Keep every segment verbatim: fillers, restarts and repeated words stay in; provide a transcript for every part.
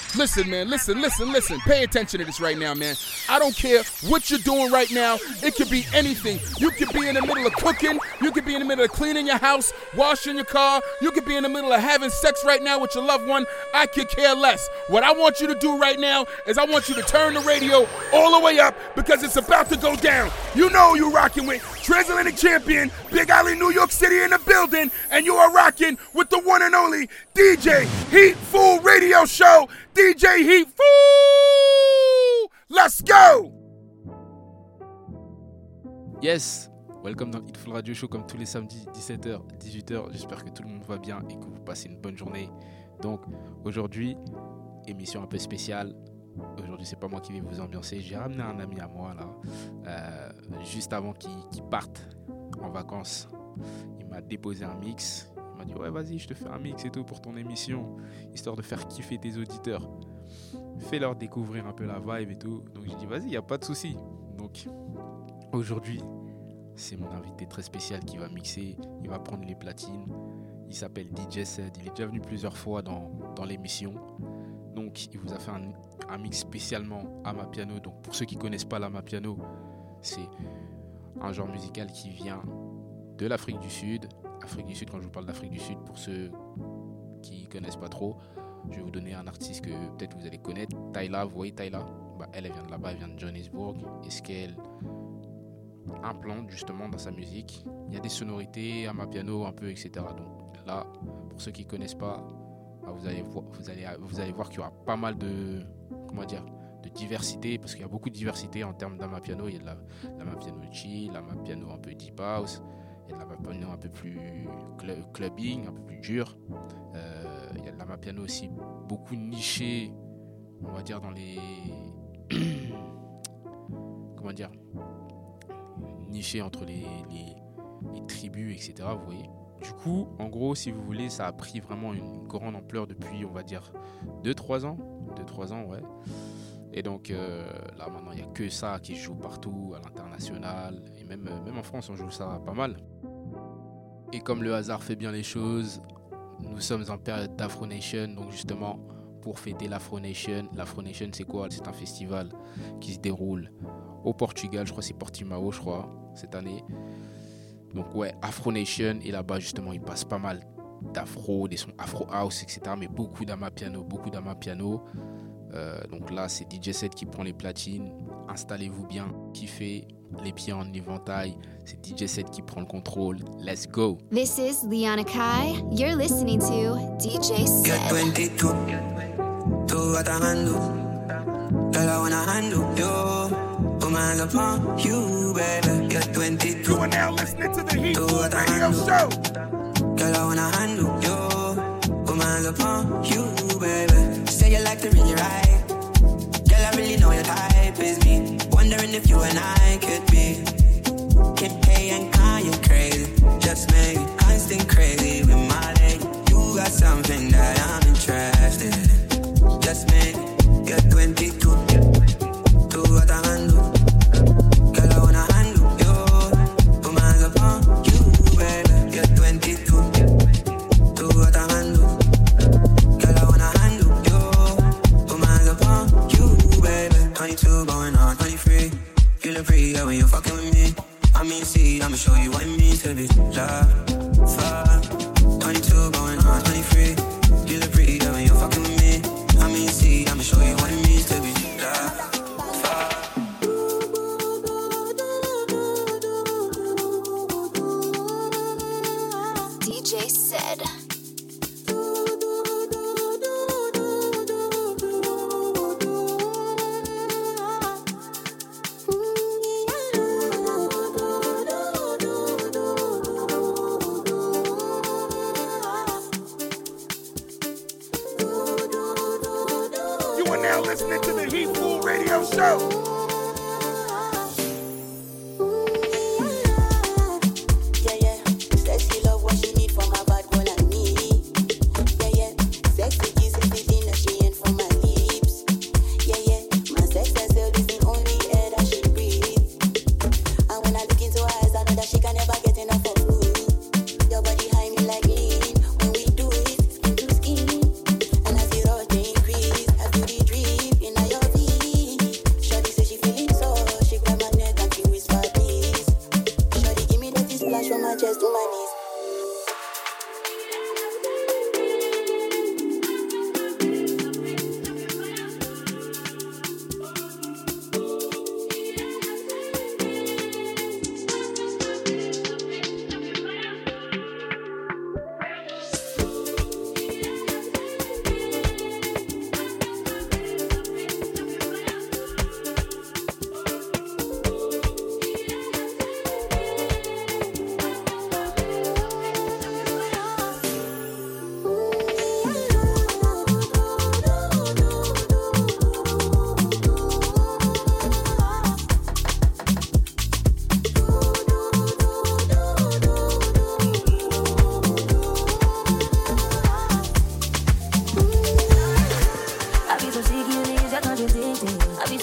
Listen, man, listen, listen, listen. Pay attention to this right now, man. I don't care what you're doing right now. It could be anything. You could be in the middle of cooking. You could be in the middle of cleaning your house, washing your car. You could be in the middle of having sex right now with your loved one. I could care less. What I want you to do right now is I want you to turn the radio all the way up because it's about to go down. You know who you're rocking with. Transatlantic champion, Big Alley, New York City in the building. And you are rocking with the one and only D J Heat Fool Radio Show. D J Heat Fool! Let's go! Yes! Welcome dans le Hitful Radio Show comme tous les samedis, dix-sept heures, dix-huit heures. J'espère que tout le monde va bien et que vous passez une bonne journée. Donc, aujourd'hui, émission un peu spéciale. Aujourd'hui, c'est pas moi qui vais vous ambiancer. J'ai ramené un ami à moi, là, euh, juste avant qu'il, qu'il parte en vacances. Il m'a déposé un mix. Il m'a dit, ouais, vas-y, je te fais un mix et tout pour ton émission, histoire de faire kiffer tes auditeurs. Fais-leur découvrir un peu la vibe et tout. Donc, j'ai dit, vas-y, il n'y a pas de souci. Donc, aujourd'hui, c'est mon invité très spécial qui va mixer. Il va prendre les platines. Il s'appelle D J Ced. Il est déjà venu plusieurs fois dans, dans l'émission. Donc, il vous a fait un, un mix spécialement Amapiano. Donc, pour ceux qui ne connaissent pas l'Amapiano, c'est un genre musical qui vient de l'Afrique du Sud. Afrique du Sud, quand je vous parle d'Afrique du Sud, pour ceux qui ne connaissent pas trop, je vais vous donner un artiste que peut-être vous allez connaître. Tyla, vous voyez Tyla, bah, elle, elle vient de là-bas, elle vient de Johannesburg. Et ce qu'elle implante justement dans sa musique, il y a des sonorités, Amapiano un peu, et cetera. Donc là, pour ceux qui ne connaissent pas, bah, vous, allez vo- vous, allez, vous allez voir qu'il y aura pas mal de, comment dire, de diversité, parce qu'il y a beaucoup de diversité en termes d'Amapiano. Il y a de la, l'Amapiano chill, l'Amapiano un peu deep house. Il y a de l'Amapiano un peu plus cl- clubbing, un peu plus dur. Euh, il y a de l'Amapiano aussi beaucoup niché, on va dire dans les... Comment dire niché entre les, les, les tribus, et cetera. Vous voyez. Du coup, en gros, si vous voulez, ça a pris vraiment une grande ampleur depuis, on va dire, deux trois ans. deux trois ans, ouais. Et donc, euh, là, maintenant, il n'y a que ça qui se joue partout, à l'international. Et même, même en France, on joue ça pas mal. Et comme le hasard fait bien les choses, nous sommes en période d'Afro Nation. Donc, justement, pour fêter l'Afro Nation, l'Afro Nation, c'est quoi ? C'est un festival qui se déroule au Portugal. Je crois que c'est Portimao, je crois, cette année. Donc, ouais, Afro Nation. Et là-bas, justement, il passe pas mal d'afro, des sons Afro House, et cetera. Mais beaucoup d'Amapiano, beaucoup d'Amapiano. Euh, donc là, c'est D J Ced qui prend les platines. Installez-vous bien, kiffez, les pieds en éventail. C'est D J Ced qui prend le contrôle. Let's go. This is Liana Kai. You're listening to D J Ced. Get twenty-two. Do what I'm handle. Girl, I wanna handle you. Put my hands upon you, baby. Get twenty-two. You are now listening to the Heat Do Fool what I Radio handle. Show. Girl, I wanna handle you. Put my hands upon you, baby. Say you like to read your right. Girl, I really know your type is me. Wondering if you and I could be Kim K and Kanye crazy. Just maybe constant crazy with my lady. You got something that I'm interested in. Just maybe get twenty-two. Do what I handle. Girl, I wanna handle you. Put my hands upon you, baby. Get twenty-two. Do what I handle. Girl, I wanna handle you. Put my hands upon you, baby. twenty-two going on twenty-three. You look pretty good when you're fucking with me. I mean, see, I'ma show you what it means to be loved. Fuck. twenty-two going on twenty-three. You look pretty good when you're fucking with me. I mean, see, I'ma show you what it means to be loved. Fuck. D J Ced. You are now listening to the Heat Fool Radio Show. Yeah, yeah. Sexy love, what she need from a bad girl like me. Yeah, yeah. Sexy kisses, the dinner she ain't from my lips. Yeah, yeah. My sex herself is the only air that she breathes. And when I look into her eyes, I know that she can never get enough of me. Your body high me like lean. When we do it, skin to skin. And as the rush they increase, I feel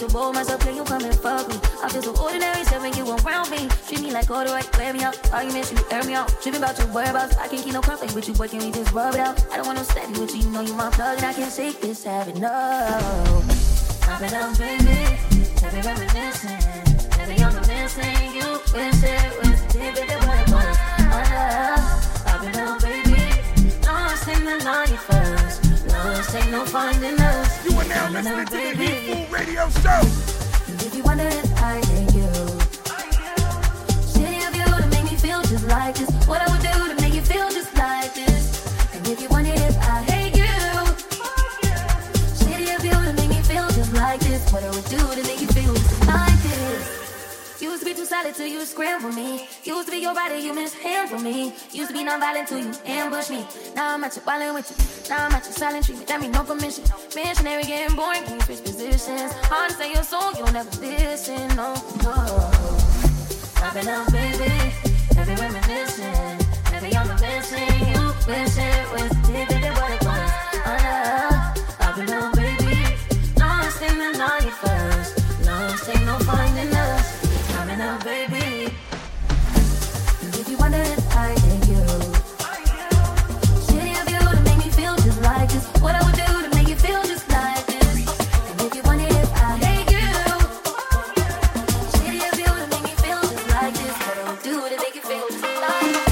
to bowl myself, can you come and fuck me? I feel so ordinary, so when you around me. Treat me like order, right, wear me out. Arguments, you air me out. Tripping about your whereabouts, I can't keep no conflict with you, boy, can we just rub it out? I don't want no steady with you, you know you my plug, and I can't shake this habit, no. I've been up, baby, every reminiscing. Every I'm missing, you wish it was deep in the what it was. I've been up, baby, lost in the ninety-first. Lost ain't no finding us. You are now listening to the Heat Food Radio Show. And if you wonder if I hate you, shitty of you to make me feel just like this. What I would do to make you feel just like this. And if you wonder if I hate you, shitty of you to make me feel just like this. What I would do to make you feel just like this. Used to be too solid till you scramble me. Used to be your body, you mishandle me. Used to be non-violent till you ambush me. Now I'm at your violent with you. Now I'm at your silent treatment. That mean no permission. Missionary getting boring, can you switch positions? Hard to say your soul, you'll never listen. No, no. I've been out, baby. Every reminiscing. Every I'm missing. You wish it was deeper than what it was. Uh, I've been out, baby. Lost in the ninety-first. Lost ain't no finding us. Now, baby, and if you wonder if I hate you, shitty of you to make me feel just like this. What I would do to make you feel just like this. And if you wonder if I hate you, shitty of you to make me feel just like this. What I would do to make you feel just like this.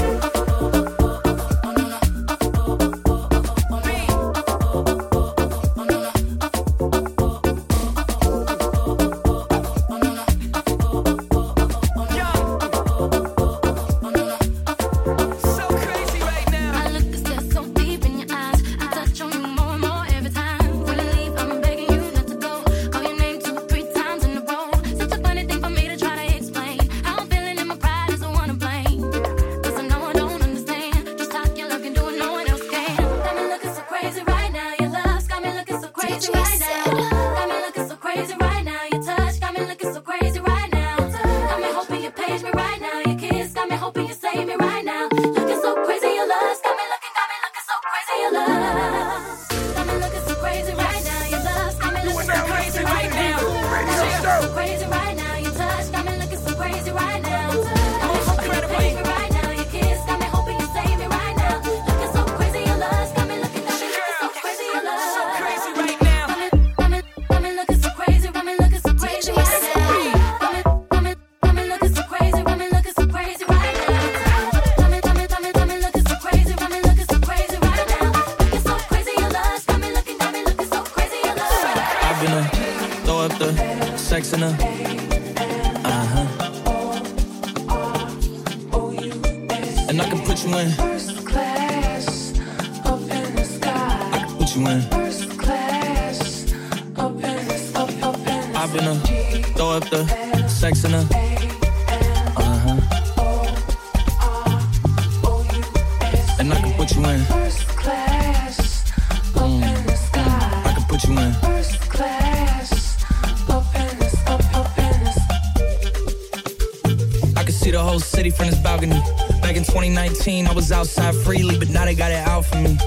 I was outside freely, but now they got it out for me.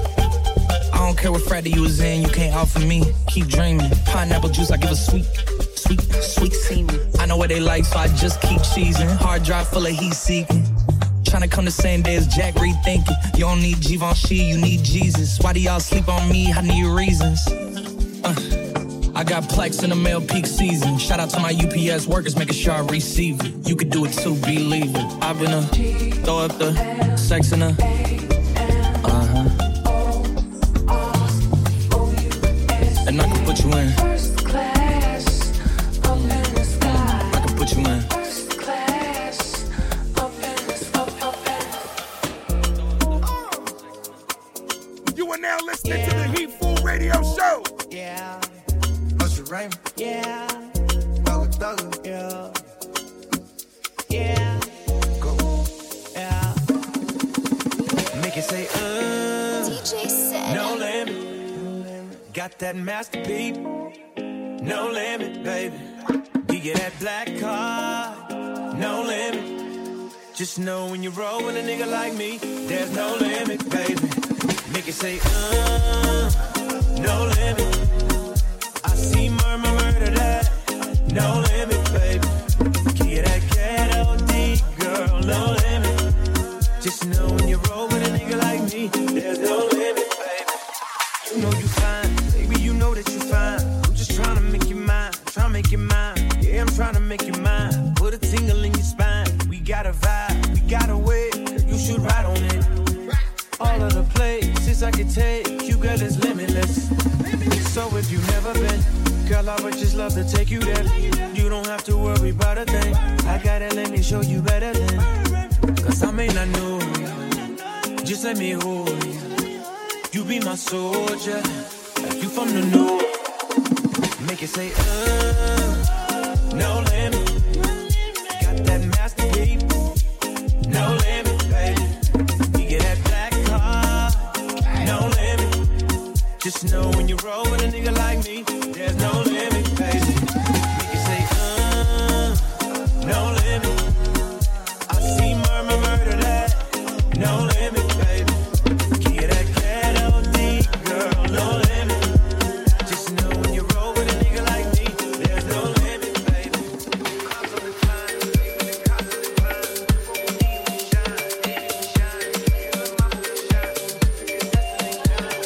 I don't care what Friday you was in, you can't offer me. Keep dreaming. Pineapple juice, I give a sweet, sweet, sweet semen. I know what they like, so I just keep cheesing. Hard drive full of heat seeking. Tryna come the same day as Jack rethinking. You don't need Givenchy, you need Jesus. Why do y'all sleep on me? I need reasons. Uh, I got Plex in the mail peak season. Shout out to my U P S workers, making sure I receive it. You could do it too, believe it. I've been a throw up the sex in a uh-huh. And I can put you in first class up in the sky. I can put you in first class up in the up, up in. You are now listening yeah. to the Heat Food Radio Show. Yeah. Usher Raymond. Yeah. Thugger, thugger. Yeah. Yeah. Go. Yeah. Make it say, uh. D J said. No limit. Got that master beat. No limit, baby. You get that black card. No limit. Just know when you roll with a nigga like me, there's no limit, baby. Make it say, uh. No limit. I see murmur, murder that. You know you fine, baby, you know that you fine. I'm just trying to make you mine, trying to make you mine. Yeah, I'm trying to make you mine. Put a tingle in your spine. We got a vibe, we got a way. You should ride on it. All of the places I could take you, girl, is limitless. So if you've never been, girl, I would just love to take you there. You don't have to worry about a thing. I gotta let me show you better than. Cause I may not know you, just let me hold you. You be my soldier, like you from the north. Make it say, uh, no limit. Got that masterpiece, no limit, baby. You get that black car, no limit. Just know when you roll with a nigga like me, there's no limit, baby. Make it say, uh, no limit. I see murmur, murder that, no limit, baby. Get that ghetto D, girl, no limit. Just know when you roll with a nigga like me, there's no limit, baby. Cause of the time, baby, cause of the time. Even shine, even shine, even my shine. Because that's the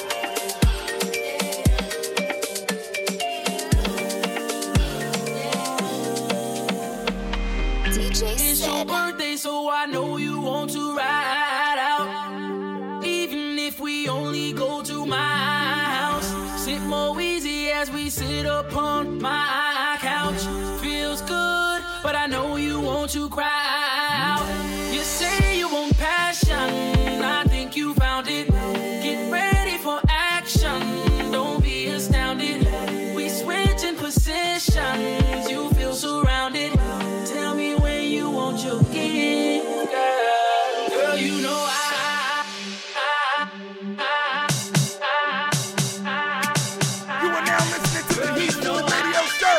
D J It's your said. birthday, so I know you want to ride out. Even if we only go to my house, sit more easy as we sit upon my couch. Feels good, but I know you want to cry out. You say you want passion, I think you found it. Get ready for action, don't be astounded. We switch in positions, you feel surrounded. Tell me when you want your gift, girl. Girl, you know I, I, I, I, I, You are now listening to the Heat Street Radio Show.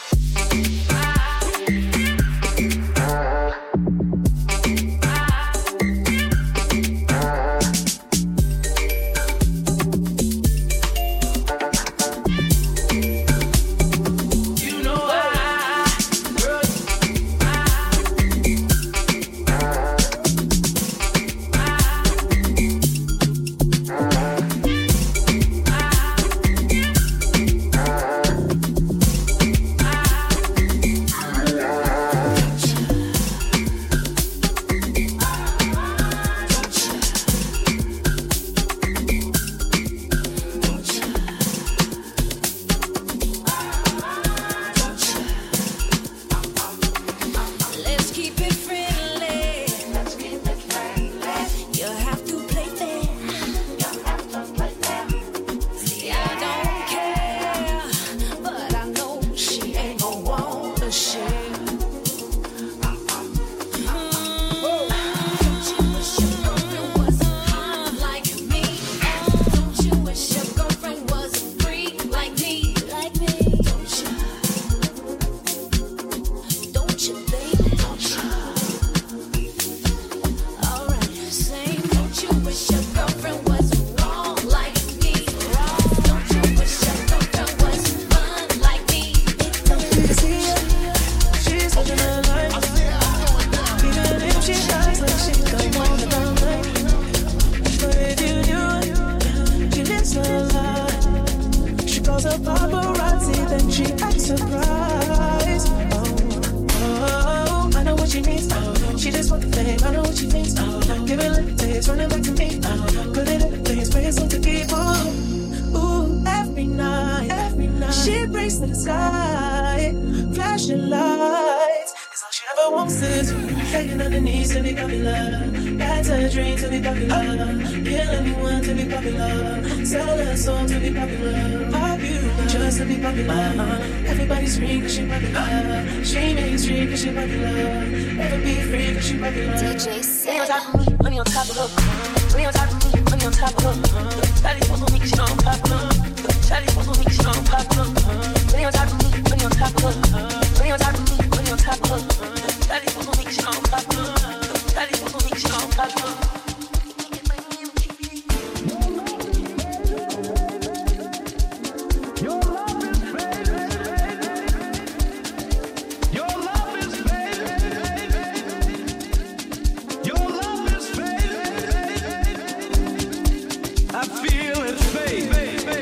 you know I, girl, Let's keep it friendly. Let's keep it friendly. You have to play fair. You have to play fair. See, I don't care, but I know she ain't gonna wanna share. Don't you wish your girlfriend was hot like me? Don't you wish your girlfriend was a freak like me? Like me? Don't you? Don't you, baby? Don't you? Alright, sing. Don't you wish your girlfriend was wrong like me? Wrong. Don't you wish your girlfriend was fun like me? See her, she's living her life. Even if she acts like she don't want it all night. But if you do, she lives her life. She calls her paparazzi, then she acts surprised. Oh, oh, I know what she needs. Oh, she just wants the fame. I know what she thinks. Oh, give it like this, run it back to me. Oh, put it in the face, pray it's on to keep. Ooh, ooh, every night, every night, she breaks to the sky, flashing lights. It's all she ever wants is begging on the knees to be popular. That's her dream to be popular. Kill anyone to be popular. Sell her soul to be popular. Popular, just to be popular. Everybody scream cause she popular. She mainstream cause she popular. Never be free cause she popular. D J Money on said. top of me, money on top of her. Money on top of me, money on top of her. Daddy for me, she know I'm popular. Daddy for me, she know I'm popular. Money on top of me, money on top of her. Money on top of me, money on top of her. Daddy for me, she know I'm popular. Daddy for me, she know I'm popular. I feel it fade.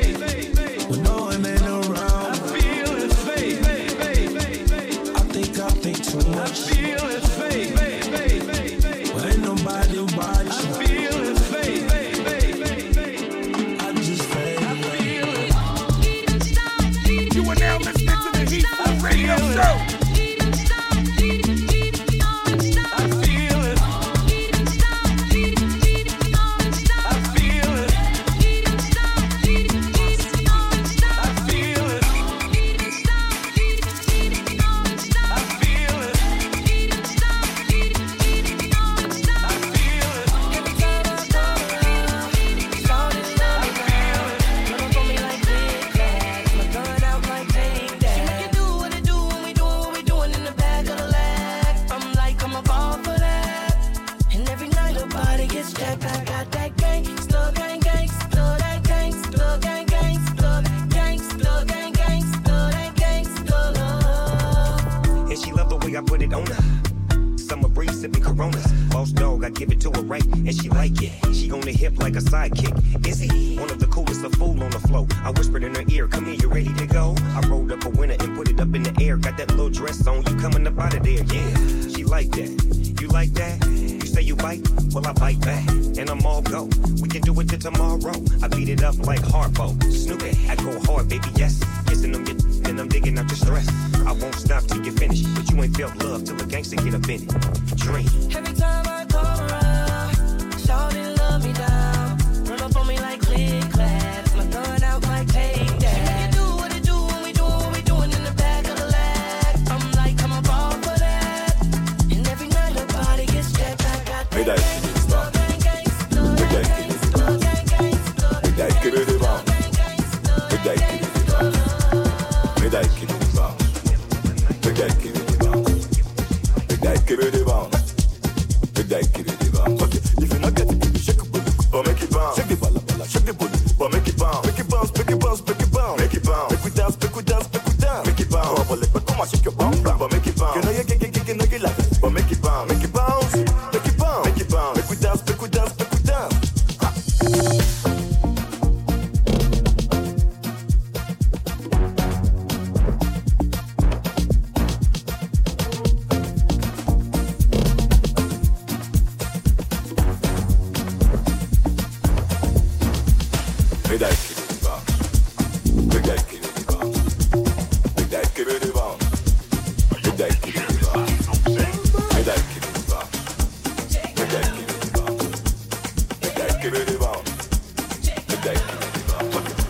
it on her. Summer breeze sipping Coronas. Boss dog, I give it to her right, and she like it. She on the hip like a sidekick. Is he one of the coolest, a fool on the floor? I whispered in her ear, come here, you ready to go? I rolled up a winner and put it up in the air. Got that little dress on, you coming up out of there, yeah. She like that. You like that? You say you bite? Well, I bite back, and I'm all go. We can do it till tomorrow. I beat it up like Harpo. Snoopy, I go hard, baby, yes. Kissing them, and I'm digging out your stress. I won't stop till you finish, but you ain't felt love till a gangster get up in it. Dream. Every time I come around, shawty love me down. Run up on me like click clap. My gun out like take that. She make it do what it do when we do what we doing in the back of the lag. I'm like, come on, ball for that. And every night her body gets jacked. I got that. Médaille qui disparaît. Médaille qui disparaît. Médaille qui le débat. Médaille qui le débat. Médaille qui le débat. Médaille qui le débat. Médaille qui le débat. Médaille qui le débat. Ok, if you not get it, baby, shake it, but make it bounce. Shake it, bala bala, shake the booty, but make it bounce. Make it bounce, make it bounce, make it bounce. Make it bounce. Make we dance, make we dance, make we dance. Make it bounce. Come on, but come on, shake your bum bum, but make it bounce. You know you get get get get like it, but make it bounce. Make it bounce, make it bounce, make it bounce. Make we dance, make we dance, make we dance. Médaille qui le débat. Médaille qui le débat. Médaille qui le débat. Médaille qui le débat. Médaille qui le débat. Médaille qui le débat. Médaille qui le débat. Médaille qui le débat.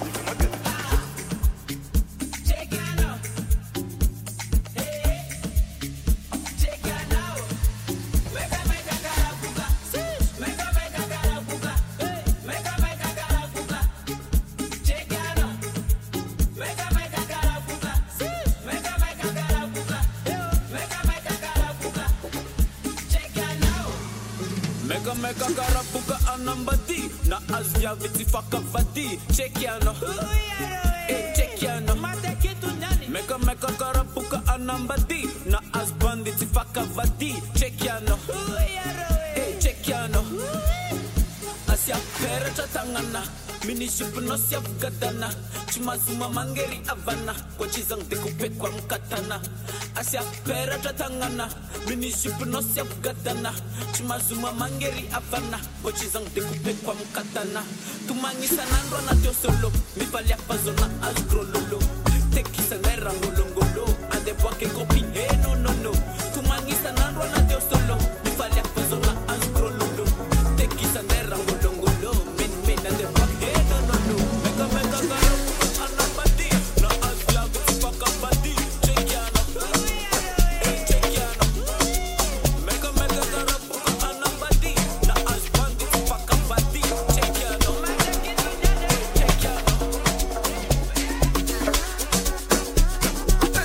Mega mega karapuka anambadi na azia viti fakavadi chekiano eh chekiano mega mega karapuka anambadi na azbandi fakavadi chekiano eh chekiano asia pera chatangana minishipno sia gadana chimazuma mangeri avana kochizang dekupe kwa mkatana asia pera chatangana minishipno sia gadana chimazuma mangeri avana kochizang dekupe kwa mkatana tumangisa nandro na tio solo mivalia pazona azgrololo tekisa nera ngolongolo ande boake kopi eh no no no tumangisa nandro na tio solo mivalia pazona azgrololo tekisa nera ngolongolo men men ande boake eh no no no mega mega garo anabadi na azla kupaka badi chekiano eh chekiano mega mega garo anabadi na azbandi kupaka badi chekiano chekiano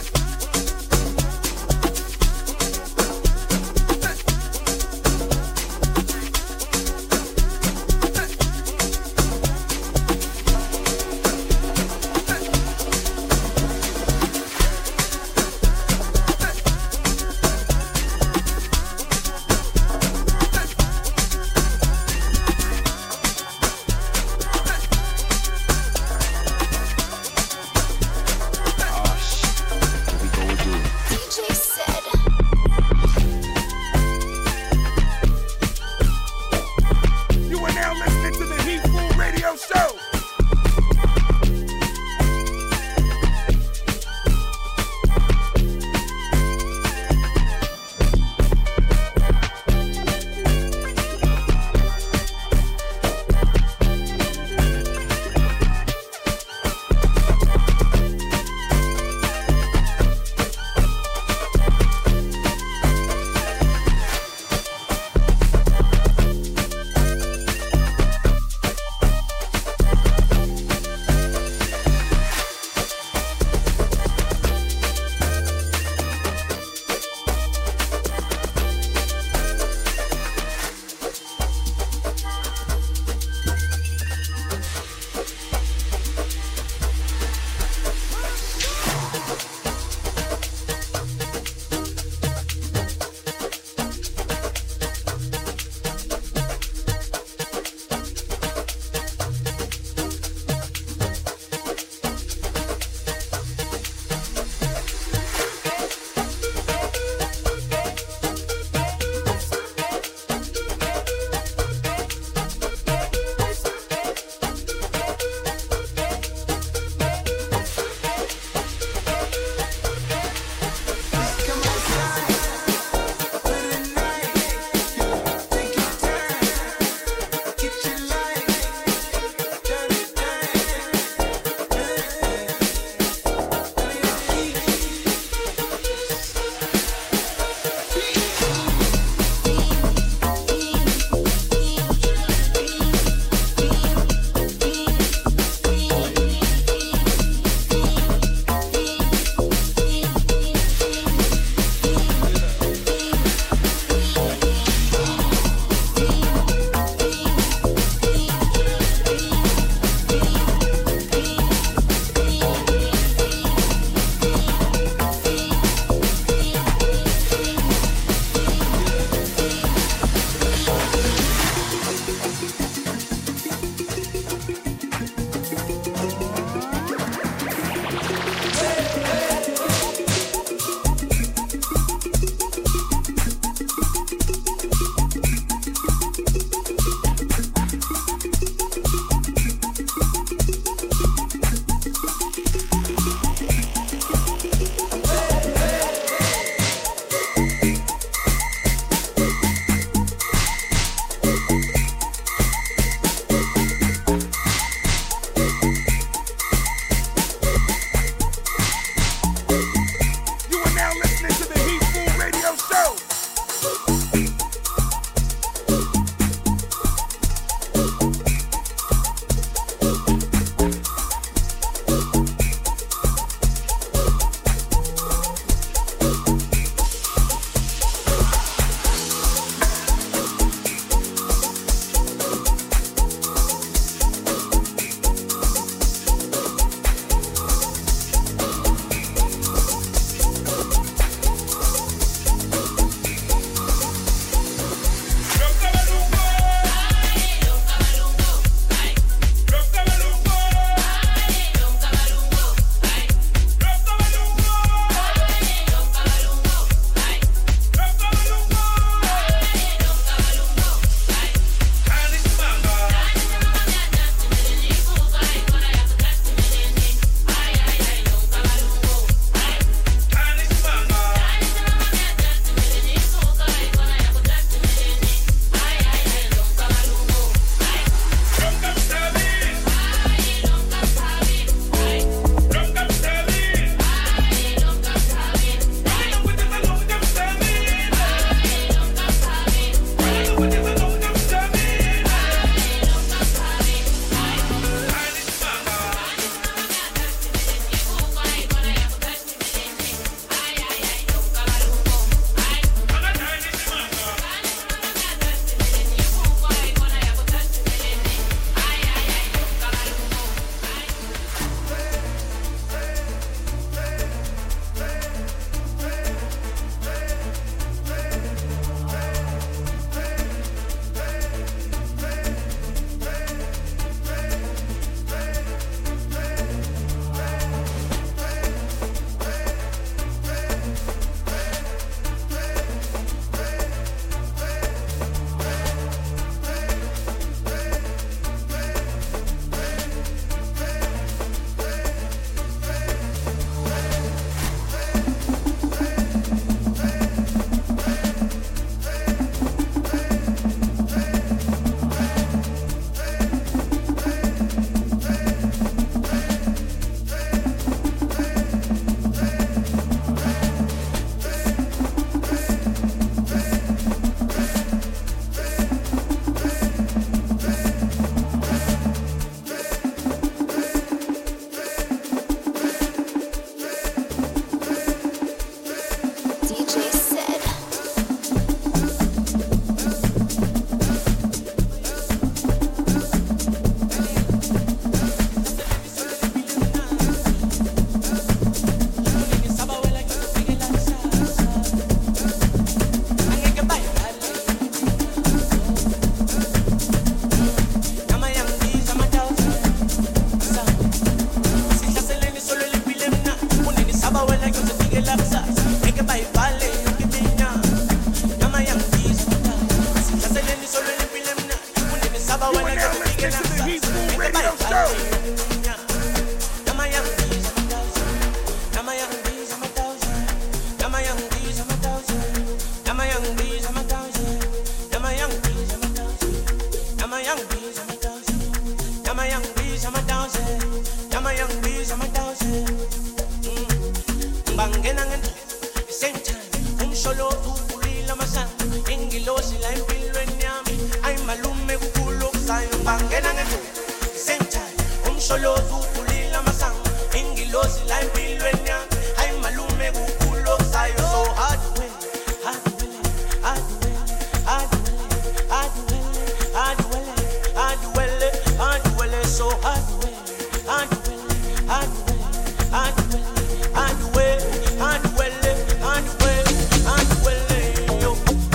solo zutulila masang ingilosi la impilweni yami hayi malume kukulo sayo so hard way hard way hard way hard way hard way hard way hard way hard way so hard way hard way hard way hard way hard way hard way hard way hard way yo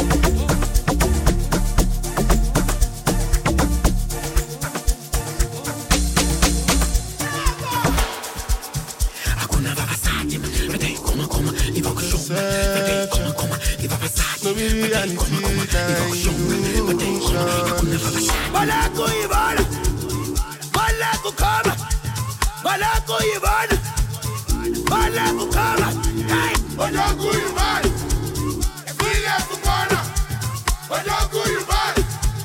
Balako Ivana, Balako Kama, Balako Ivana, Balako Kama, Balako Ivana, Balako Kama, Balako Ivana.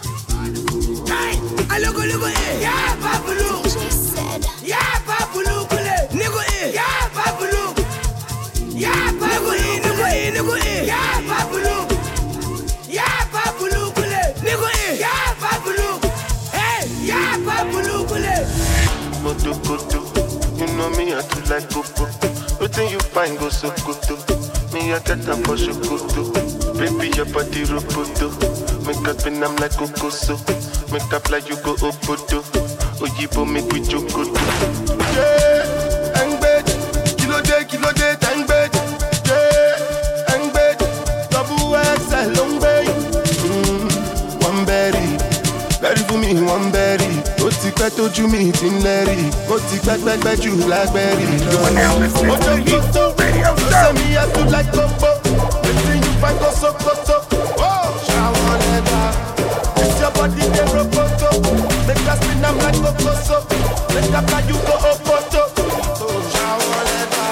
Aloko loko eh, yeah babulu, yeah babulu kule, nigo eh, yeah babulu, yeah babulu, nigo eh, nigo eh, yeah babulu, yeah babulu kule, nigo eh, yeah babulu. Yeah, Babulu Kule. Moto Koto, you know me, I do like Popo. Nothing you find go so Koto. Me, I get them for Shokoto. Baby, your body roboto. Make up and I'm like Kokoso. Make up like you go Opodo. Oyibo make we Jokoto. Yeah, and bed. Kilo day, kilo day, tang bed. Yeah, and bed. Double X, long bay. Mm, one berry. Berry for me, one berry. Ó ti pẹ́ tójú mi ti ń lẹ́rì. Ó ti pẹ́ pẹ́pẹ́ jù lágbẹ́rì. Ó tó tó tó, ó sẹ́mi ẹ̀tú like Kopo. Wetin you find go Sokoto? Ṣàwọn ẹ̀dá. It's your body dey roboto. Make us spin am like Kokoso. Make up like you go Opoto. Ṣàwọn ẹ̀dá.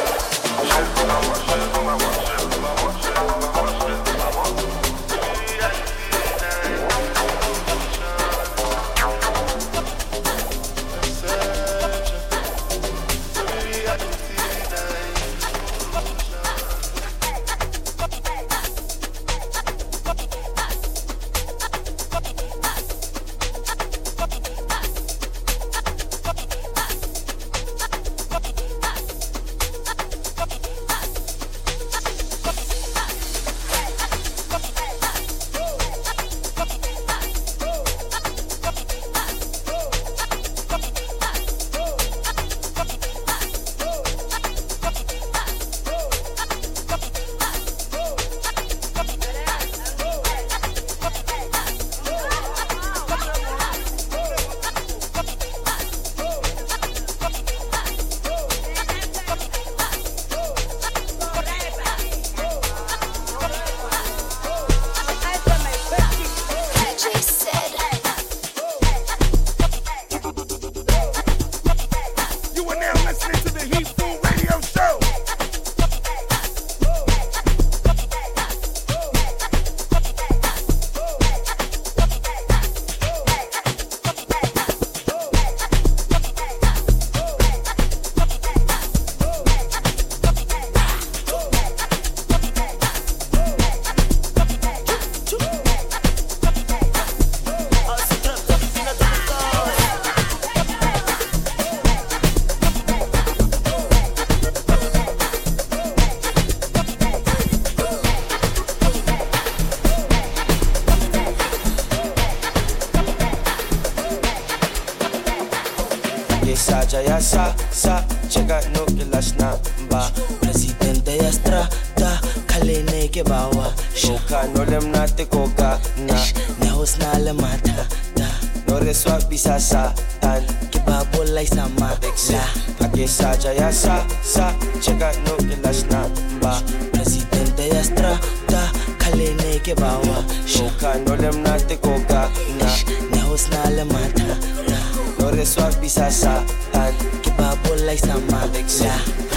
Jaya sa sa chega no kilash na ba presidente ya strada kale ne ke bawa shoka no lem na te koka na ne hos na le mata da no reswa bisasa tan ke babo lai sama la ake sa jaya sa sa chega no kilash na ba presidente ya strada kale ne ke bawa shoka no lem na te koka na ne hos na le mata no reswa bisasa tan ke babo lai sama la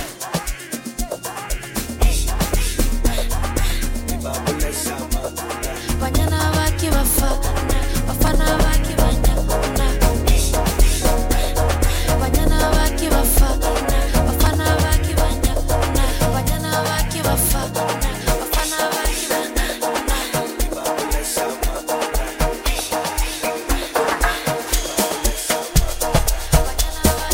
Banyana waki wafana, wafana waki banyana. Banyana waki wafana, wafana waki banyana. Banyana waki wafana, wafana waki banyana.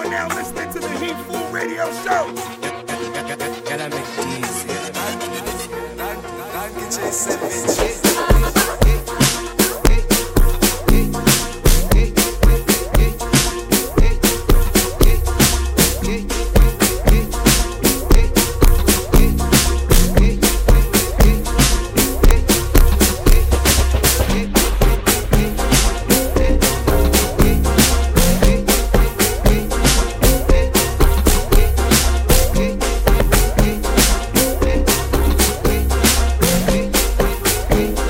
are now listening to the Heat Food Radio Show. Gotta make it easy. Get yourself in shape. Hey.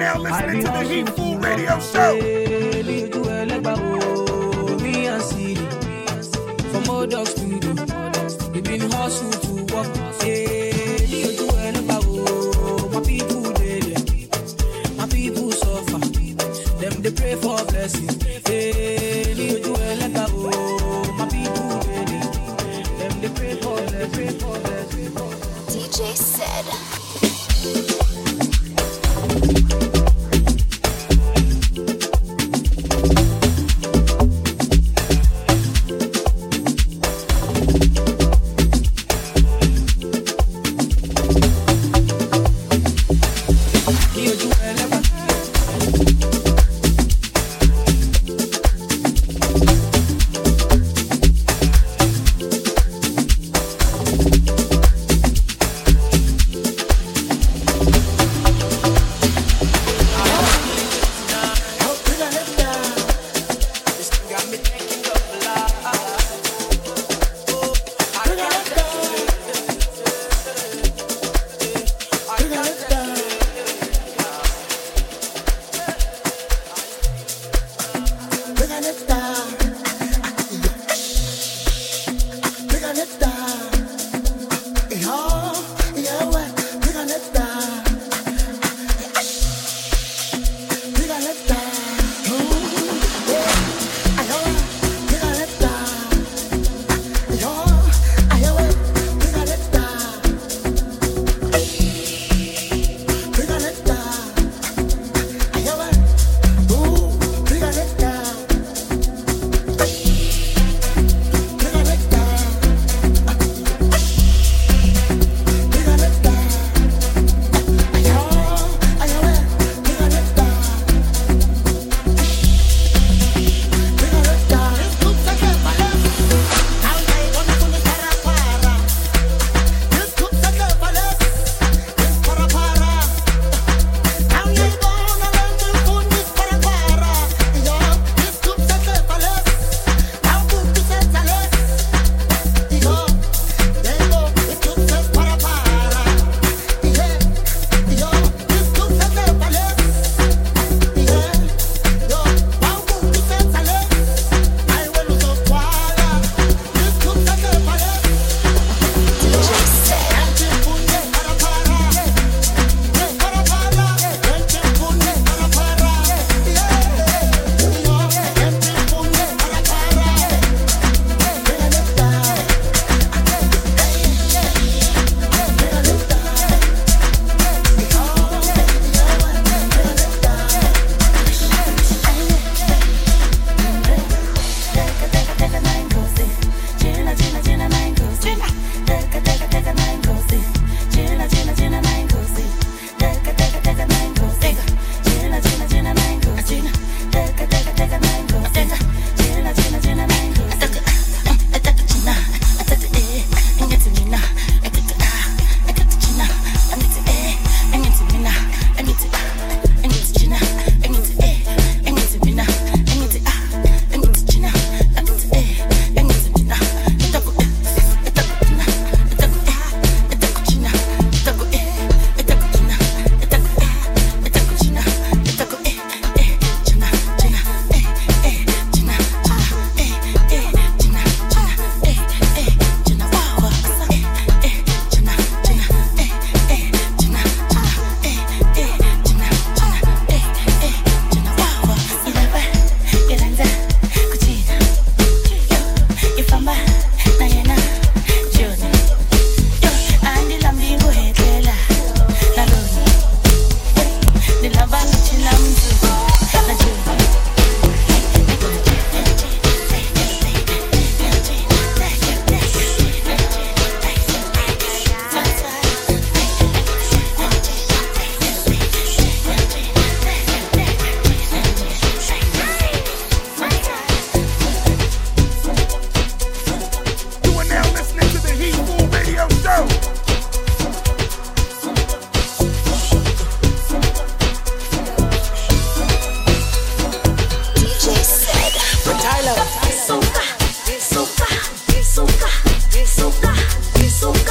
now listening to the Heat Food Radio Show. Me and City from old dogs to do. We been hustle to walk. My people dead, my people suffer. Them they pray for blessing. My people dead, them they pray for blessing. D J said.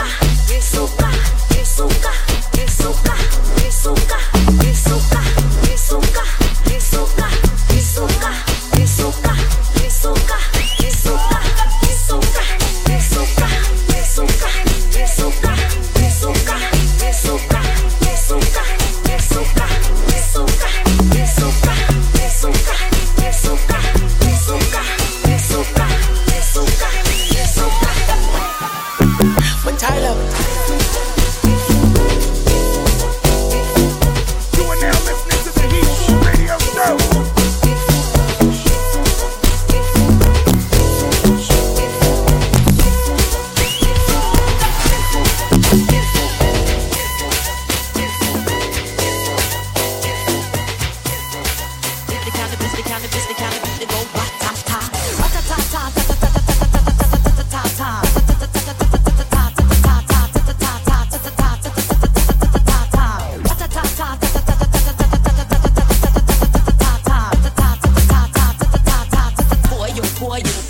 Suka, suka, suka, suka.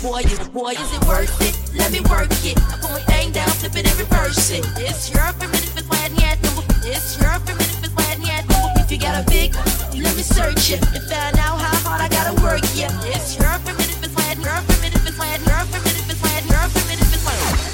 boy, is boy, is it worth it? Let me work it. I put my thing down, flip it and reverse it. It's your primitive, it's why I need number. It's your primitive, it's why I need number. If you got a big, let me search it and find out how hard I gotta work. Yeah, it's your primitive, it's why I need. Your primitive, it's why I need. Your primitive, it's why I need. Your primitive, it's why I need.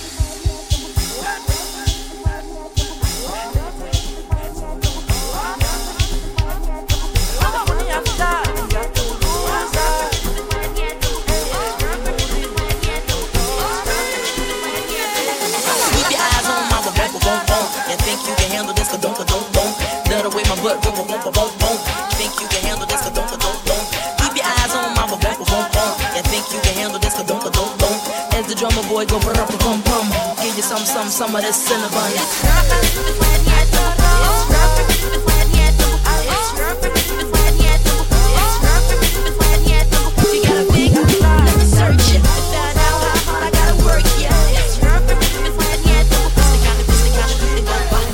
But boom, boom, boom, boom, boom. Think you can handle this? Don't, don't, don't. Keep your eyes on my boom, boom, boom, boom. Yeah, think you can handle this? Don't, don't, don't. As the drummer boy go pum pum pum, give you some, some, some of this cinnamon. It's rough, it's when you do. It's rough, it's when you do. It's rough, it's when you do. It's rough, it's when you do. You got a big line, let me search it. Find out how hard I gotta work. Yeah, it's rough, it's when you do. It's the kind of, it's the kind of, it's the kind of.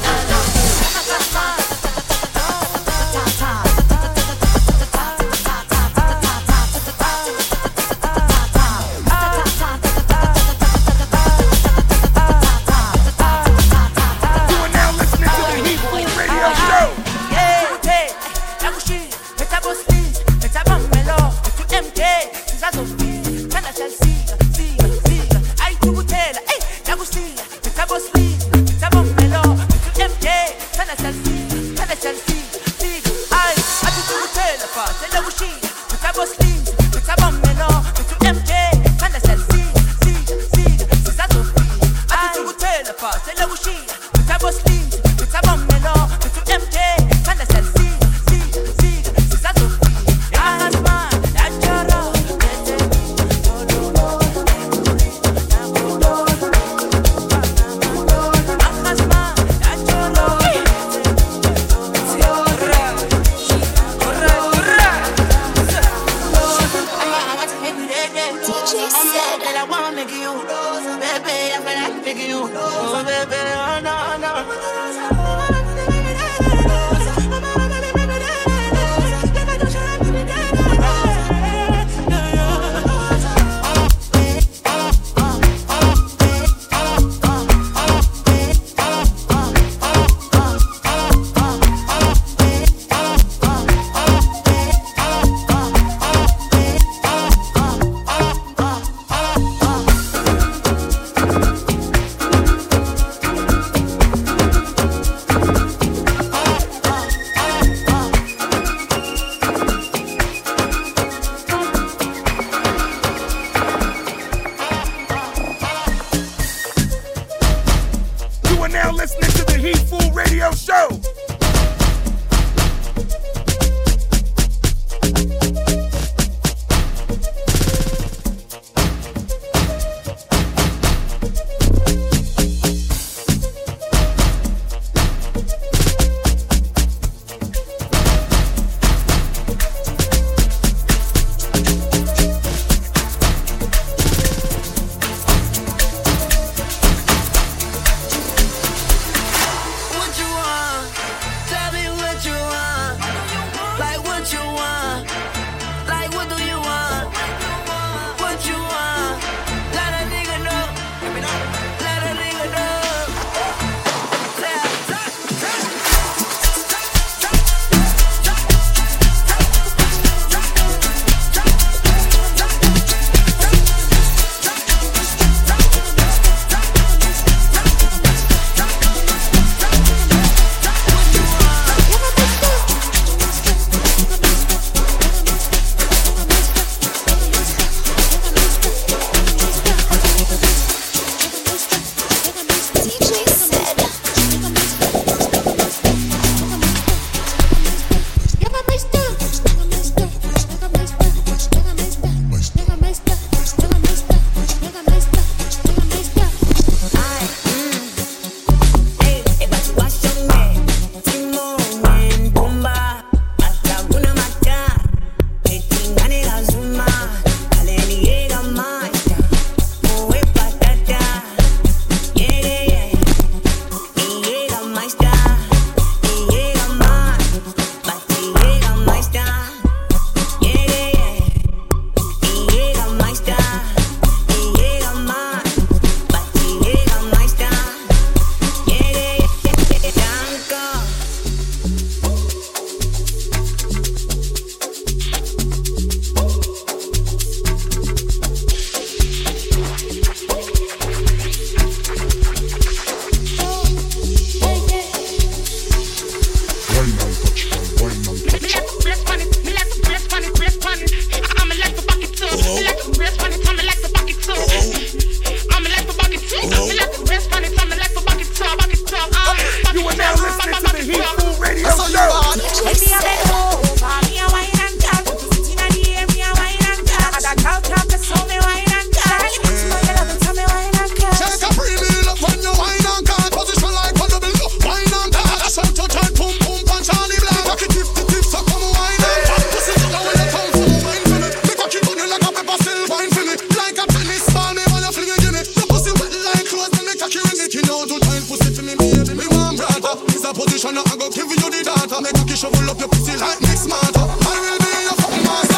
man, I go give you the data. Make a shovel up your pussy like Mix Mata. I will be your fucking master.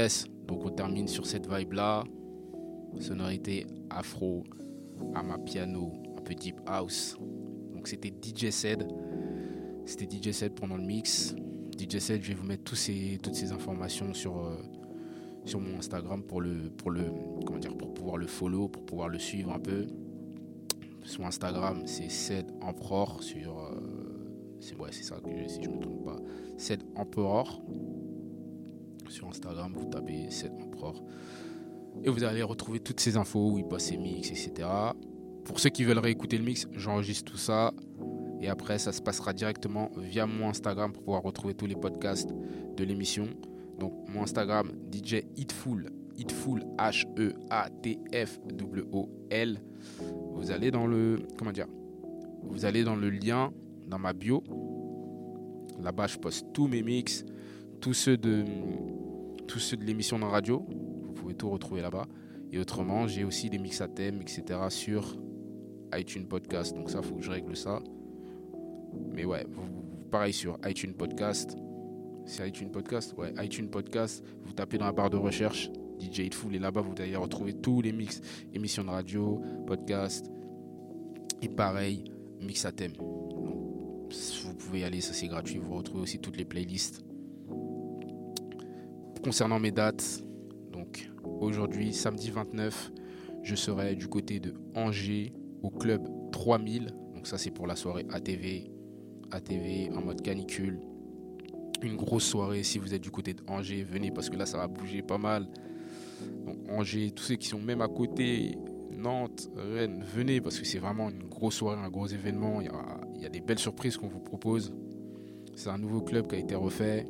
Yes, donc on termine sur cette vibe-là. Sonorité afro, amapiano, un peu deep house. Donc c'était D J Ced. C'était D J Ced pendant le mix. D J Ced, je vais vous mettre tous ces, toutes ces informations sur, euh, sur mon Instagram pour, le, pour, le, comment dire, pour pouvoir le follow, pour pouvoir le suivre un peu. Sur Instagram, c'est Ced Emperor. Sur, euh, c'est, ouais, c'est ça que je, si je ne me trompe pas. Ced Emperor. Sur Instagram, vous tapez Ced Emperor. Et vous allez retrouver toutes ces infos où il passe ses mix, et cetera. Pour ceux qui veulent réécouter le mix, j'enregistre tout ça. Et après, ça se passera directement via mon Instagram pour pouvoir retrouver tous les podcasts de l'émission. Donc, mon Instagram, D J Hitful, Hitful, H E A T F W O L. Vous allez dans le, comment dire, vous allez dans le lien dans ma bio. Là-bas, je poste tous mes mix, tous ceux de, tous ceux de l'émission dans la radio. Vous pouvez tout retrouver là-bas. Et autrement, j'ai aussi des mix à thème, et cetera sur iTunes Podcast. Donc ça, il faut que je règle ça. Mais ouais, vous, pareil sur iTunes Podcast. C'est iTunes Podcast? Ouais, iTunes Podcast. Vous tapez dans la barre de recherche D J Hitful et là-bas, vous allez retrouver tous les mix, émissions de radio, podcast. Et pareil, mix à thème. Donc, vous pouvez y aller, ça c'est gratuit. Vous retrouvez aussi toutes les playlists. Concernant mes dates, donc aujourd'hui, samedi vingt-neuf, je serai du côté de Angers au club trois mille. Donc ça c'est pour la soirée A T V. A T V en mode canicule. Une grosse soirée. Si vous êtes du côté de Angers, venez parce que là ça va bouger pas mal. Donc Angers, tous ceux qui sont même à côté, Nantes, Rennes, venez parce que c'est vraiment une grosse soirée, un gros événement. Il y a, il y a des belles surprises qu'on vous propose. C'est un nouveau club qui a été refait.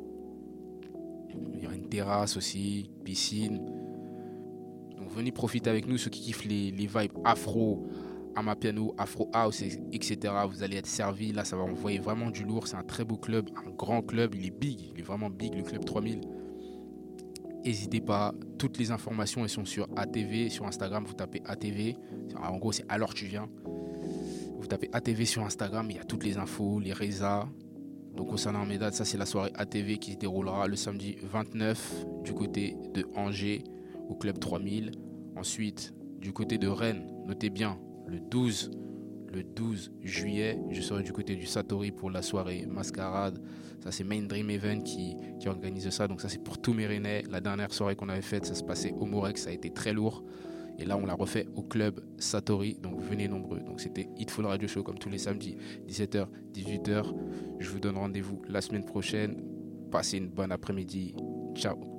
Il y aura une terrasse aussi, piscine. Donc venez profiter avec nous, ceux qui kiffent les, les vibes afro, amapiano, afro house, et cetera. Vous allez être servis. Là, ça va envoyer vraiment du lourd. C'est un très beau club, un grand club. Il est big, il est vraiment big, le club trois mille. N'hésitez pas. Toutes les informations, elles sont sur A T V. Sur Instagram, vous tapez A T V. En gros, c'est alors tu viens. Vous tapez A T V sur Instagram. Il y a toutes les infos, les résas. Donc, concernant mes dates, ça, c'est la soirée A T V qui se déroulera le samedi vingt-neuf du côté de Angers au club trois mille. Ensuite, du côté de Rennes, notez bien, le douze, le douze juillet, je serai du côté du Satori pour la soirée Mascarade. Ça, c'est Main Dream Event qui, qui organise ça. Donc, ça, c'est pour tous mes Rennais. La dernière soirée qu'on avait faite, ça se passait au Morex. Ça a été très lourd. Et là, on l'a refait au club Satori. Donc, venez nombreux. Donc, c'était Hitful Radio Show comme tous les samedis, dix-sept heures, dix-huit heures. Je vous donne rendez-vous la semaine prochaine. Passez une bonne après-midi. Ciao.